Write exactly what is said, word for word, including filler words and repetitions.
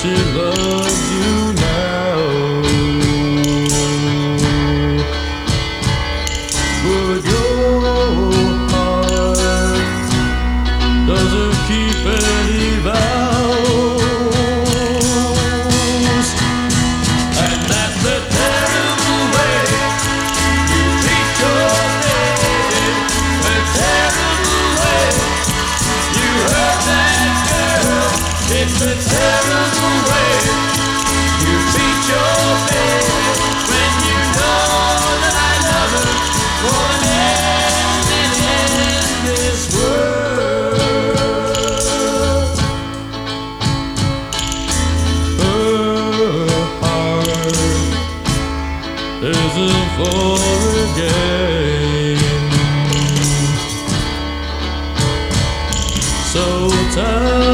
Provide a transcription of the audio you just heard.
she loves you now. But your heart doesn't keep any vows, and that's the terrible way you treat your lady, the terrible way you hurt that girl. It's the terrible way you treat your baby when you know that I love her more than anything in this world. Her heart isn't for a game, so tell